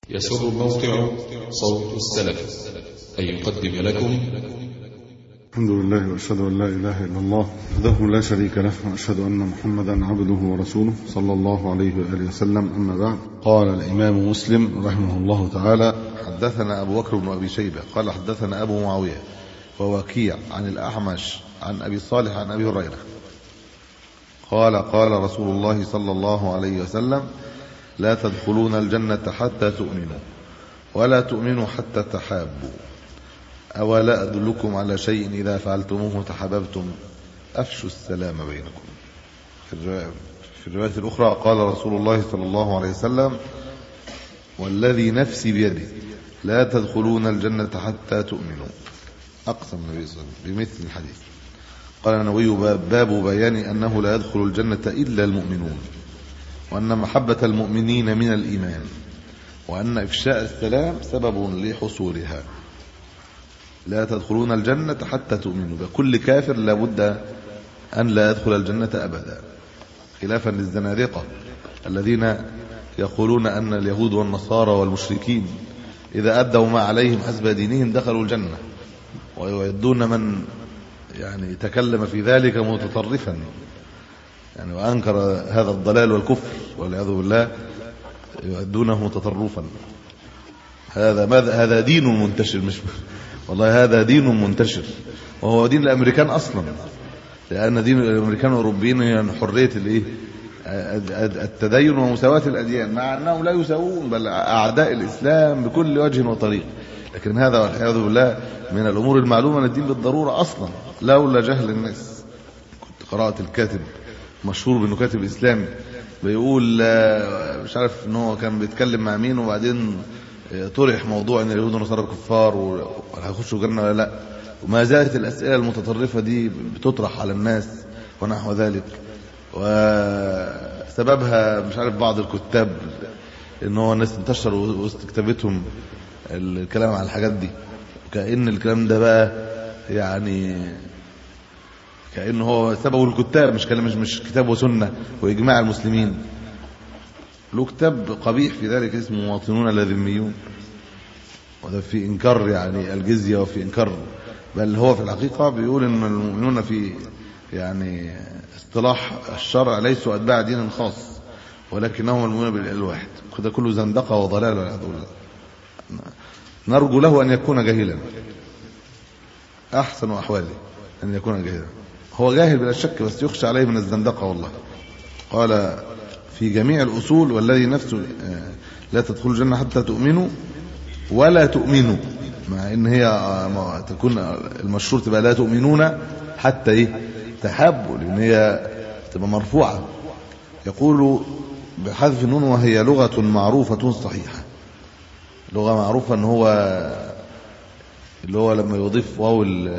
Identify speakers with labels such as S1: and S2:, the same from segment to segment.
S1: يسر موقع صوت السلف أن يقدم لكم
S2: الحمد لله وأشهد أن لا إله إلا الله وحده لا شريك له وأشهد أن محمدا عبده ورسوله صلى الله عليه وآله وسلم. أما بعد، قال الإمام مسلم رحمه الله تعالى:
S3: حدثنا أبو بكر بن أبي شيبة قال حدثنا أبو معاوية ووكيع عن الأعمش عن أبي صالح عن أبي هريرة قال قال رسول الله صلى الله عليه وسلم: لا تدخلون الجنة حتى تؤمنوا ولا تؤمنوا حتى تحابوا أولا أدلكم على شيء إذا فعلتموه تحاببتم أفشوا السلام بينكم. في الرواية الأخرى قال رسول الله صلى الله عليه وسلم: والذي نفسي بيده لا تدخلون الجنة حتى تؤمنوا. أقسم النبي صلى الله عليه وسلم بمثل الحديث. قال النووي: باب بيان أنه لا يدخل الجنة إلا المؤمنون، وأن محبة المؤمنين من الإيمان، وأن إفشاء السلام سبب لحصولها. لا تدخلون الجنة حتى تؤمنوا، بكل كافر لابد أن لا يدخل الجنة أبدا، خلافا للزنادقة الذين يقولون أن اليهود والنصارى والمشركين إذا أدوا ما عليهم حسب دينهم دخلوا الجنة، ويعدون من يعني تكلم في ذلك متطرفا يعني وأنكر هذا الضلال والكفر والعياذ بالله، يعدونه متطرفا. هذا دين منتشر، مش والله هذا دين منتشر، وهو دين الأمريكان أصلا، لأن دين الأمريكان والأوروبيين هي حرية التدين ومساواة الأديان، مع أنهم لا يساوون بل أعداء الإسلام بكل وجه وطريق. لكن هذا والعياذ بالله من الأمور المعلومة أن الدين بالضرورة أصلا لولا جهل الناس. كنت قرأت الكاتب مشهور بأنه كاتب إسلامي بيقول مش عارف ان هو كان بيتكلم مع مين، وبعدين طرح موضوع ان اليهود والنصارى كفار وهيخشوا الجنه ولا لا، وما زالت الاسئله المتطرفه دي بتطرح على الناس ونحو ذلك، وسببها مش عارف بعض الكتاب ان هو الناس انتشر وسط كتابتهم الكلام عن الحاجات دي، كأن الكلام ده بقى يعني كأنه هو سببه الكتاب، مش كتاب وسنة وإجماع المسلمين. له كتاب قبيح في ذلك اسمه مواطنون الذميون، وده في إنكار يعني الجزية وفي إنكار، بل هو في الحقيقة بيقول إن المؤمنون في يعني اصطلاح الشرع ليسوا أتباع دين خاص، ولكنهم المؤمنون بالإله الواحد. ده كله زندقة وضلال والعياذ بالله. نرجو له أن يكون جاهلا، أحسن أحواله أن يكون جاهلا. هو جاهل بلا شك، بس يخشى عليه من الزندقة والله. قال في جميع الأصول: والذي نفسه لا تدخل الجنة حتى تؤمنوا ولا تؤمنوا، مع ان هي تكون المشهور تبقى لا تؤمنون حتى تحابوا، لان هي تبقى مرفوعة. يقول بحذف النون: وهي لغة معروفة صحيحة. لغة معروفة ان هو اللي هو لما يضيف واو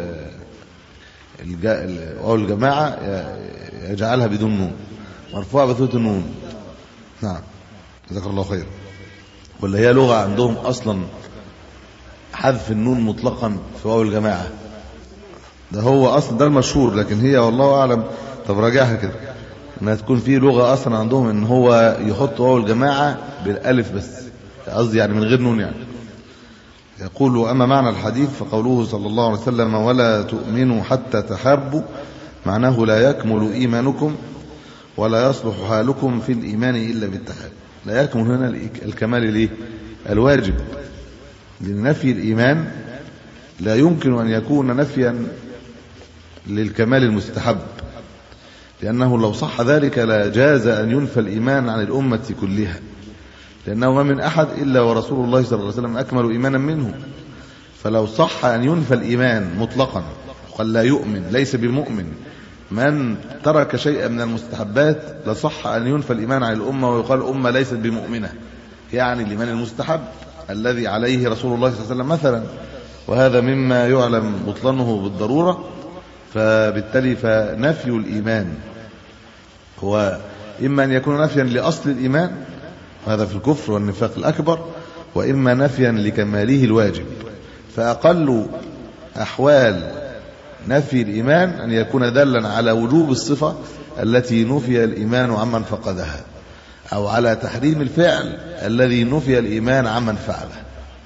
S3: الجماعة يجعلها بدون نون، مرفوعة بثبوت النون. نعم، جزاك الله خير. ولا هي لغة عندهم أصلا حذف النون مطلقا في واو الجماعة، ده هو أصلا ده المشهور، لكن هي والله أعلم. طب راجعها كده، انها تكون في لغة أصلا عندهم ان هو يحط واو الجماعة بالألف بس، قصدي يعني من غير نون يعني. يقول: أما معنى الحديث فقوله صلى الله عليه وسلم: ولا تؤمنوا حتى تحابوا، معناه لا يكمل إيمانكم ولا يصلح حالكم في الإيمان إلا بالتحاب. لا يكمل هنا الكمال ليه؟ الواجب، لنفي الإيمان لا يمكن أن يكون نفيا للكمال المستحب، لأنه لو صح ذلك لا جاز أن ينفى الإيمان عن الأمة كلها، لأنه ما من أحد إلا ورسول الله صلى الله عليه وسلم أكمل إيمانا منه. فلو صح أن ينفى الإيمان مطلقا قال لا يؤمن ليس بمؤمن من ترك شيئا من المستحبات، لصح أن ينفى الإيمان عن الأمة ويقال الأمة ليست بمؤمنة، يعني الإيمان المستحب الذي عليه رسول الله صلى الله عليه وسلم مثلا، وهذا مما يعلم بطلانه بالضرورة. فبالتالي فنفي الإيمان هو إما أن يكون نفيا لأصل الإيمان، هذا في الكفر والنفاق الأكبر، وإما نفيا لكماله الواجب. فأقل أحوال نفي الإيمان أن يكون دالا على وجوب الصفة التي نفي الإيمان عمن فقدها، أو على تحريم الفعل الذي نفي الإيمان عمن فعله.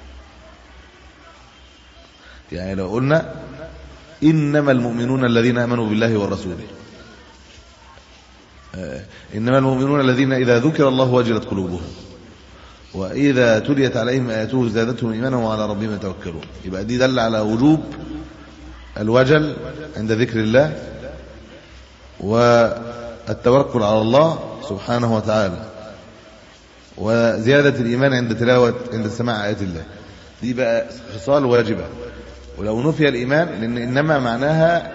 S3: يعني لو قلنا إنما المؤمنون الذين آمنوا بالله ورسوله، إنما المؤمنون الذين إذا ذكر الله وجلت قلوبهم وإذا تليت عليهم آياته زادتهم إيمانا وعلى ربهم يتوكلون، يبقى دي دل على وجوب الوجل عند ذكر الله والتوكل على الله سبحانه وتعالى وزيادة الإيمان عند سماع آيات الله. دي بقى خصال واجبة. ولو نفي الإيمان، لأن إنما معناها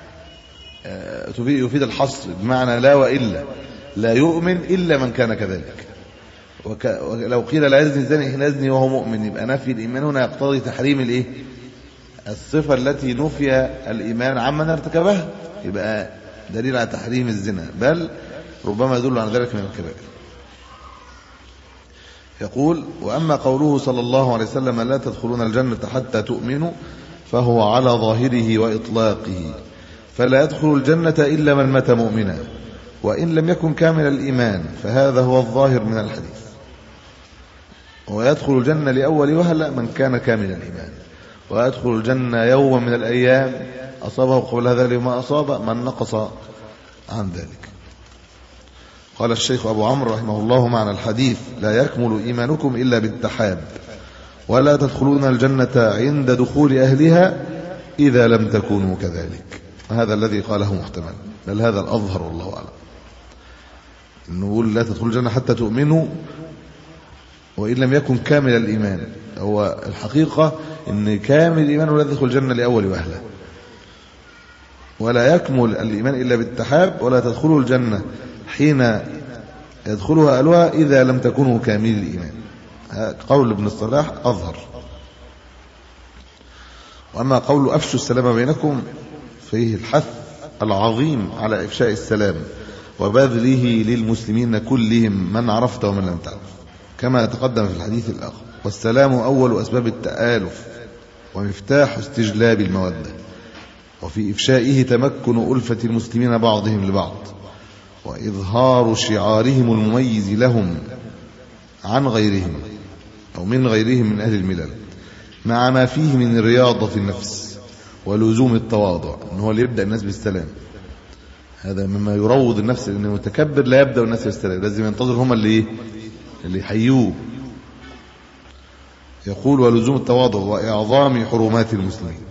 S3: يفيد الحصر، بمعنى لا وإلا، لا يؤمن إلا من كان كذلك. ولو قيل لا يزني الزاني حين يزني وهو مؤمن، يبقى نفي الإيمان هنا يقتضي تحريم الإيه؟ الصفة التي نفي الإيمان عمن ارتكبها، يبقى دليل على تحريم الزنا، بل ربما يدل على ذلك من الكبائر. يقول: وأما قوله صلى الله عليه وسلم لا تدخلون الجنة حتى تؤمنوا، فهو على ظاهره وإطلاقه، فلا يدخل الجنة إلا من مات مؤمنا وإن لم يكن كامل الإيمان، فهذا هو الظاهر من الحديث. ويدخل الجنة لأول وهلة من كان كامل الإيمان، ويدخل الجنة يوم من الأيام أصابه قبل هذا اليوم ما أصاب من نقص عن ذلك. قال الشيخ أبو عمرو رحمه الله معنى الحديث: لا يكمل إيمانكم إلا بالتحاب، ولا تدخلون الجنة عند دخول أهلها إذا لم تكونوا كذلك. هذا الذي قاله محتمل، بل هذا الأظهر والله أعلم، إنه يقول لا تدخلوا الجنة حتى تؤمنوا وإن لم يكن كامل الإيمان. هو الحقيقة إن كامل الإيمان ولا يدخل الجنة لأول وهلة، ولا يكمل الإيمان إلا بالتحاب، ولا تدخلوا الجنة حين يدخلها أهلها إذا لم تكونوا كامل الإيمان. قول ابن الصلاح أظهر. وأما قول أفشوا السلام بينكم، فيه الحث العظيم على إفشاء السلام وبذله للمسلمين كلهم من عرفت ومن لم تعرف، كما تقدم في الحديث الآخر. والسلام أول أسباب التآلف ومفتاح استجلاب المودة، وفي إفشائه تمكن ألفة المسلمين بعضهم لبعض، وإظهار شعارهم المميز لهم عن غيرهم أو من غيرهم من أهل الملل، مع ما فيه من رياضة النفس ولزوم التواضع. إنه هو اللي يبدأ الناس بالسلام، هذا مما يروض النفس، لأن المتكبر لا يبدأ الناس بالسلام، لازم ينتظر هم اللي يحيوه. يقول: ولزوم التواضع وإعظام حرمات المسلمين.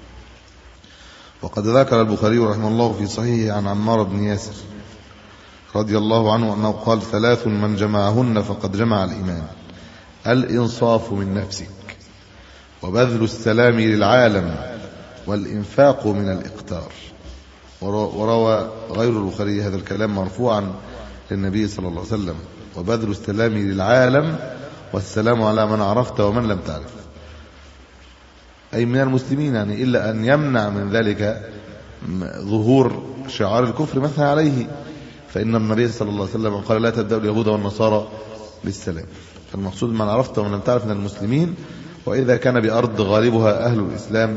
S3: وقد ذكر البخاري رحمه الله في صحيحه عن عمار بن ياسر رضي الله عنه أنه قال: 3 من جمعهن فقد جمع الإيمان: الإنصاف من نفسك، وبذل السلام للعالم، والإنفاق من الإقتار. وروى غير البخاري هذا الكلام مرفوعا للنبي صلى الله عليه وسلم: وبذل السلام للعالم والسلام على من عرفت ومن لم تعرف، أي من المسلمين، يعني إلا أن يمنع من ذلك ظهور شعار الكفر مثلا عليه، فإن النبي صلى الله عليه وسلم قال: لا تبدأوا اليهود والنصارى بالسلام. فالمقصود من عرفت ومن لم تعرف من المسلمين، وإذا كان بأرض غالبها أهل الإسلام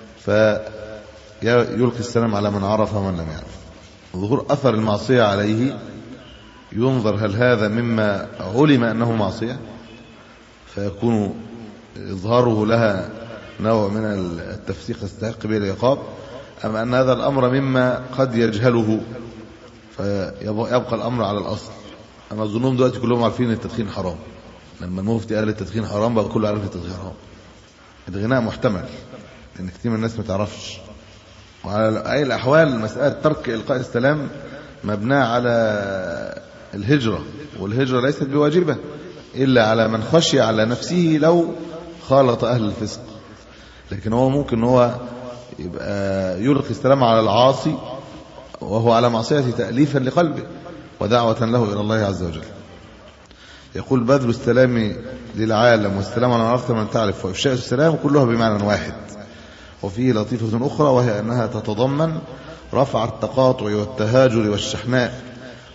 S3: فيلقي السلام على من عرف ومن لم يعرف. ظهور أثر المعصية عليه ينظر هل هذا مما علم أنه معصية فيكون إظهاره لها نوع من التفسيق يستحق به العقاب، أم أن هذا الأمر مما قد يجهله فيبقى الأمر على الأصل. أما الظنون دلوقتي كلهم عارفين ان التدخين حرام، لما المفتي قال التدخين حرام بقى كله عارف التدخين حرام. الغناء محتمل لأن كتير من الناس ما تعرفش. وعلى أي الأحوال مسألة ترك إلقاء السلام مبناة على الهجرة، والهجرة ليست بواجبة إلا على من خشي على نفسه لو خالط أهل الفسق. لكن هو ممكن هو يبقى يلقي السلام على العاصي وهو على معصية تأليفا لقلبه ودعوة له إلى الله عز وجل. يقول: بذل السلام للعالم والسلام على من عرفت ومن تعرف وإفشاء السلام كلها بمعنى واحد. وفيه لطيفة أخرى، وهي أنها تتضمن رفع التقاطع والتهاجر والشحناء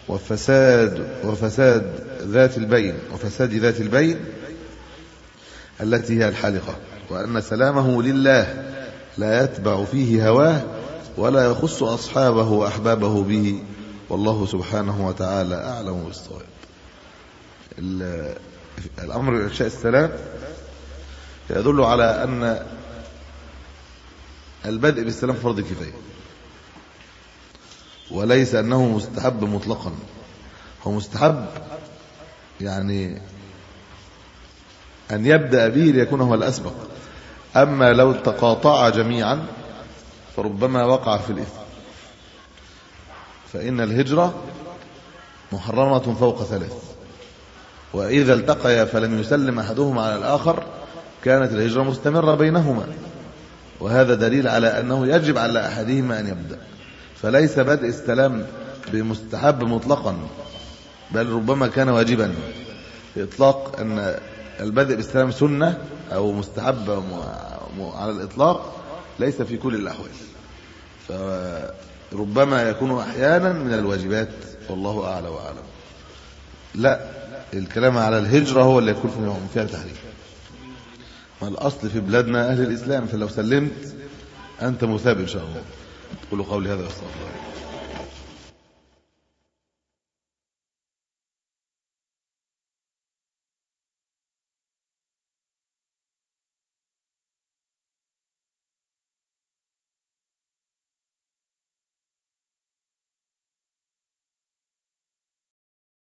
S3: وفساد ذات البين التي هي الحالقة، وأن سلامه لله لا يتبع فيه هواه ولا يخص أصحابه وأحبابه به، والله سبحانه وتعالى أعلم بالصواب. الأمر بإفشاء السلام يدل على أن البدء بالسلام فرض كفاية، وليس أنه مستحب مطلقا. هو مستحب يعني أن يبدأ به ليكون هو الأسبق، أما لو تقاطع جميعا فربما وقع في الإثم. فإن الهجرة محرمة فوق 3، وإذا التقيا فلم يسلم أحدهما على الآخر كانت الهجرة مستمرة بينهما، وهذا دليل على أنه يجب على أحدهما أن يبدأ. فليس بدء السلام بمستحب مطلقا، بل ربما كان واجبا. إطلاق أن البدء بالسلام سنة أو مستحب على الإطلاق ليس في كل الأحوال، فربما يكون أحيانا من الواجبات، والله أعلى وأعلم. لا، الكلام على الهجرة هو اللي يكون فيها تحريم. ما الأصل في بلادنا أهل الإسلام، فلو سلمت أنت مثاب إن شاء الله. قولوا قولي هذا واستغفر الله.